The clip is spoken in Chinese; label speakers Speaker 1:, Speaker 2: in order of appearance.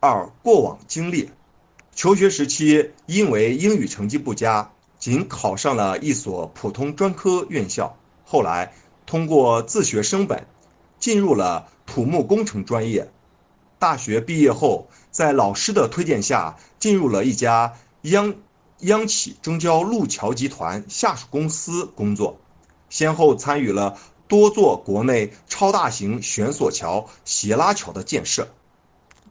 Speaker 1: 二、过往经历。求学时期因为英语成绩不佳，仅考上了一所普通专科院校。后来通过自学升本，进入了土木工程专业。大学毕业后，在老师的推荐下，进入了一家央企中交路桥集团下属公司工作，先后参与了多座国内超大型悬索桥、斜拉桥的建设。